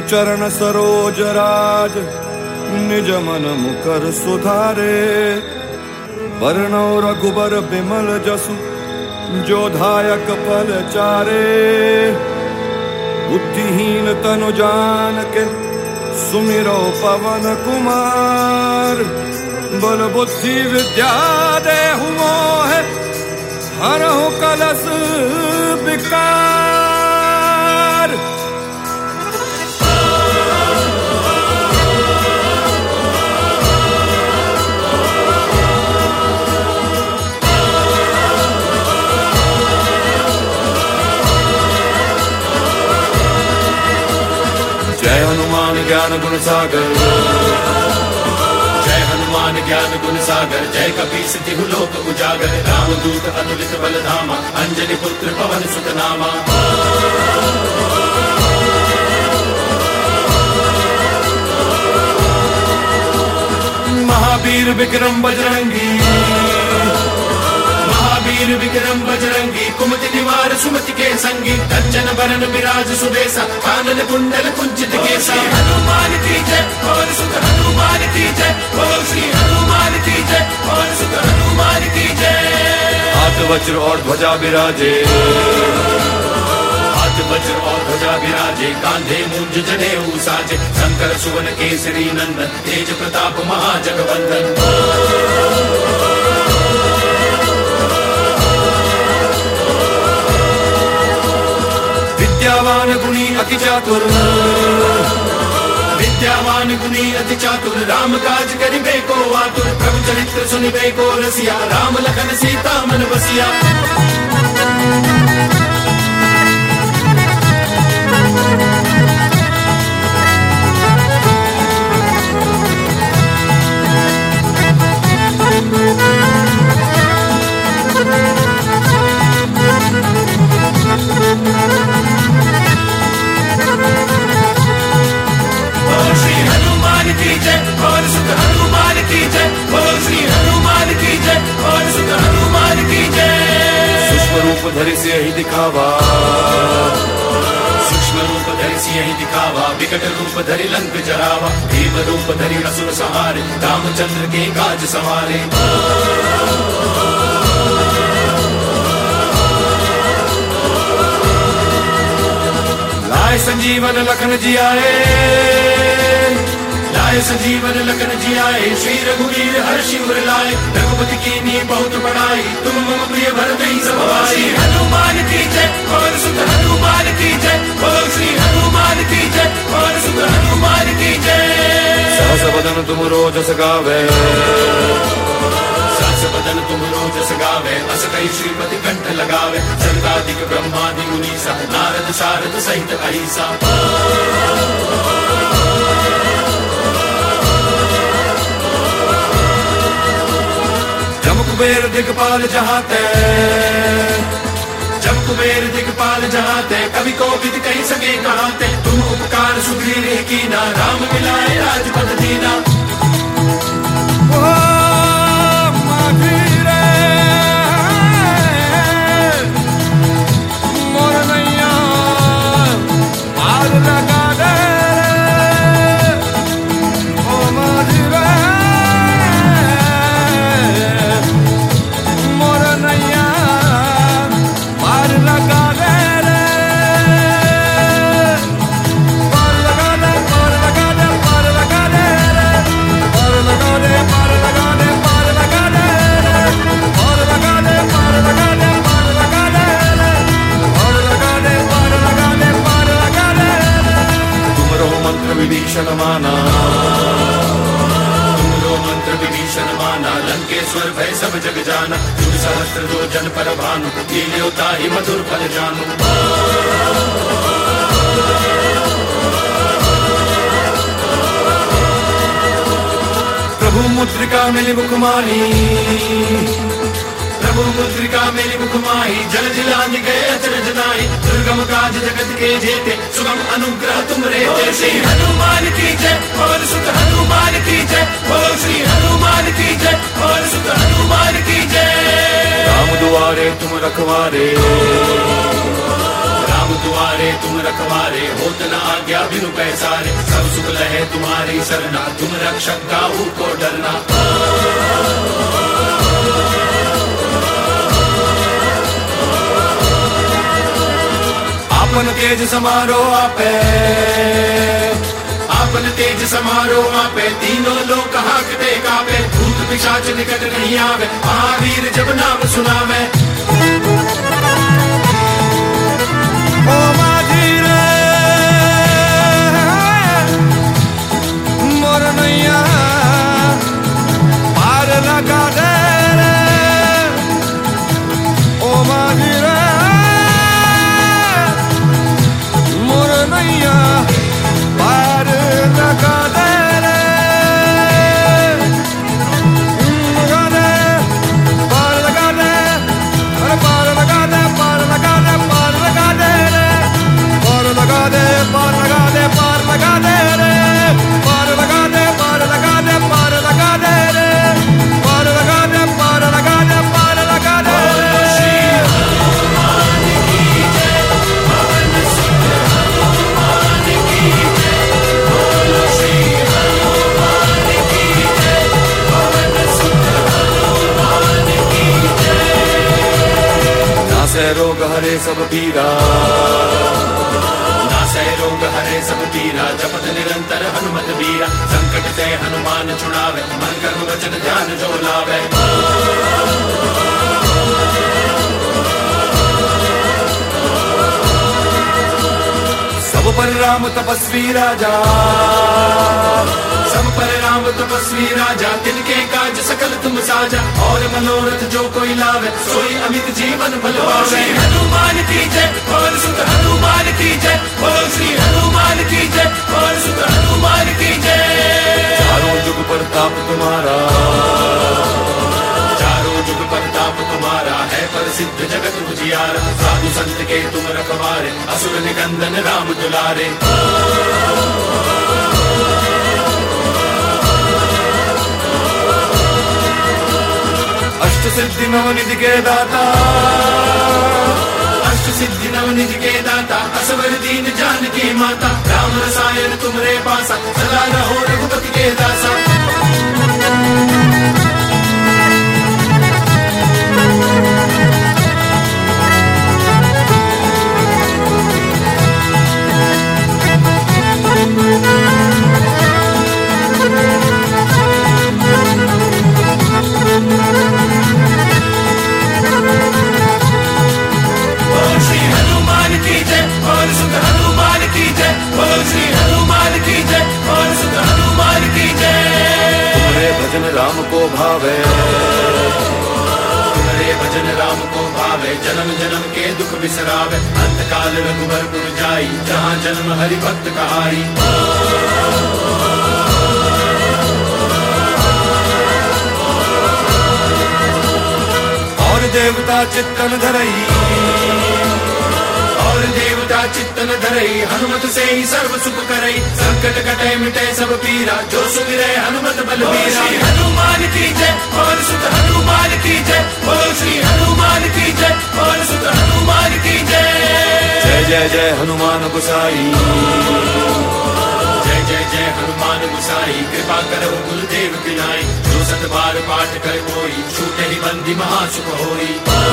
चरण सरोज राज निज मन मुकर सुधारे। वर्णो रघुबर बिमल जसु जो दायक फल चारे। बुद्धिहीन तनु जानिके सुमिरो पवन कुमार। बल बुद्धि विद्या देहु मोहे हरहु कलश विकार। जय हनुमान ज्ञान गुण सागर, जय हनुमान ज्ञान गुण सागर। जय कपीस तिहु लोक उजागर, रामदूत अतुलित बल धामा। अंजनी पुत्र पवन सुत नामा। महावीर विक्रम बजरंगी, महावीर विक्रम बजरंगी। कुमति निवार सुमति के संगी, कंचन बरन विराज सुबेसा। कानन कुंडल कुंचित केसा। हनुमान की जय, पवन सुत हनुमान की जय। बोल श्री हनुमान की जय, पवन सुत हनुमान की जय। हाथ वज्र और ध्वजा विराजे, हाथ वज्र और ध्वजा विराजे। कांधे मूंज जनेऊ साजे, शंकर सुवन केसरी नंदन। तेज प्रताप महाजगवंदन। विद्यावान गुणी अति चातुर, विद्यावान गुणी अति चातुर। राम काज करिबे को आतुर, प्रभु चरित्र सुनिबे को रसिया। राम लखन सीता मन बसिया। धरि से यही दिखावा, सूक्ष्म रूप धरि से यही दिखावा। विकट रूप धरि लंक जरावा, भीम रूप धरि असुर संहारे। रामचंद्र के काज सवारे। लाए संजीवन लखन जियाए, लाए संजीवन लखन जियाए। श्री रघुवीर हर्षि उर लाए, रघुपति कीन्ही बहुत बड़ाई। तुम मम प्रिय भरतहि सब भाई। हनुमान की जय, पवन सुत हनुमान की जय। बोल श्री हनुमान की जय, पवन सुत हनुमान की जय। सहस बदन तुम रोजस गावे, सहस बदन तुम रोजस गावे। अस कहि श्रीपति कंठ लगावे, सनकादिक ब्रह्मादि मुनीसा। नारद सारद सहित अहिसा। जम कुबेर दिगपाल जहाते, जम कुबेर दिगपाल जहाते। कवि को विद कही सके कहाते। तुम उपकार सुग्रीव कीना, राम मिलाए राजपद दीना। विभीषण माना, तुमरो मंत्र विभीषण माना। लंकेश्वर भय सब जग जाना, जुग सहस्त्र जो जन पर भानु। लील्यो ताहि मधुर फल जानु। प्रभु मुद्रिका मिली मुखमानी, प्रभु मुद्रिका मेरी मुखमाही। जल जिलांग गए अचरज नाहि, दुर्गम काज जगत के जेते। सुगम अनुग्रह तुम रे। श्री हनुमान की जय, पवन सुत हनुमान की जय। बोल श्री हनुमान की जय, पवन सुत हनुमान की जय। राम दुआरे तुम रखवारे, राम दुआरे तुम तुम रखवारे, होत न आज्ञा बिनु पैसारे, सब सुख लहे तुम्हारी सरना, तुम रक्षक काहू को डरना। आपन तेज समारो आपे, आपन तेज समारो आपे, तीनों लोक हाकते कापे, भूत पिशाच निकट नहीं आवे, महावीर जब नाम सुनावे। ओ माझी रे मोर नैया पार लगा दे रे, ओ माझी रे मोर नैया पार लगा दे रे, लगा दे पार लगा दे, अरे पार लगा दे, पार लगा दे, पार लगा दे रे, पार लगा दे, पार लगा दे, पार लगा दे रे, पार लगा दे, पार लगा दे, पार लगा दे रे, पार लगा दे, पार लगा दे, पार लगा दे रे। नासै रोग हरे सब पीरा, नासै रोग हरे सब पीरा, जपत निरंतर हनुमत बीरा, संकट ते हनुमान छुड़ावे, मन कर्म वचन ध्यान जो लावे। सब पर राम तपस्वी राजा, सब पर राम तपस्वी राजा, तिनके काज सकल तुम साजा, और मनोरथ जो कोई लावे, सोई अमित जीवन फल पावे। हनुमान की जय, पवन सुत हनुमान की जय, बोल श्री हनुमान की जय, पवन सुत हनुमान की जय। चारों जुग प्रताप तुम्हारा, चारों जुग प्रताप तुम्हारा, है प्रसिद्ध जगत उजियारा, साधु संत के तुम रखवारे, असुर निकंदन राम दुलारे। अष्ट सिद्धि नवनिधि के दाता, अष्ट सिद्धि नवनिधि के दाता, असवर दीन जानकी माता, राम रसायन तुमरे पासा, सदा रहो रघुपति के दासा। भजन राम को भावे, तुम्हारे भजन राम को भावे, जन्म जन्म के दुख बिसरावे, अंत काल रघुबरपुर जाई, जहाँ जन्म हरि भक्त कहाई। और देवता चित्तन धरई, और देवता चित्तन धरई, हनुमत से ही सर्व सुख करई, संकट कटे मिटे सब पीरा, जो सुमिरै हनुमत बलबीरा। हनुमान की जय, पवन सुत हनुमान की जय, बोल श्री हनुमान की जय, पवन सुत हनुमान की जय। जय जय जय हनुमान गोसाई, जय जय जय हनुमान गोसाई, कृपा करो गुरुदेव की नाई, जो सत बार पाठ कर कोई, छूटे ही बंदी महासुख होई।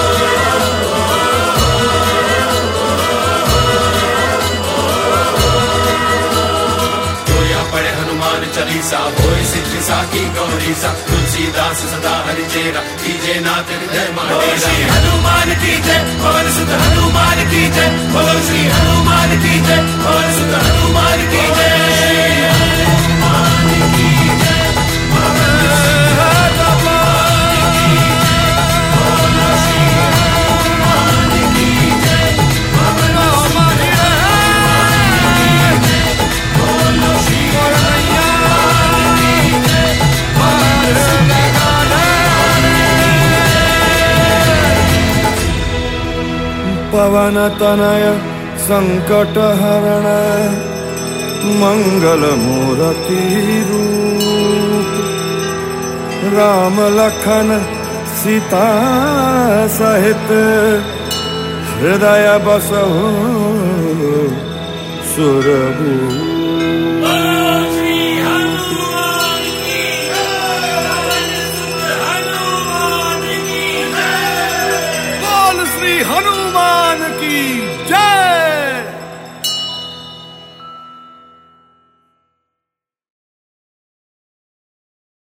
पढ़े हनुमान चालीसा, होए सिद्धि साकी गौरीसा, तुलसीदास सदा हरि चेरा, कीजे नाथ हृदय माडेरा। हनुमान की जय, पवन सुत हनुमान की जय, बोल श्री हनुमान की जय, पवन सुत हनुमान की जय। हनुमान की जय, पवन तनय संकट हरण मंगल मूर्ति रूप, राम लखन सीता सहित हृदय बसहु सुरभूषण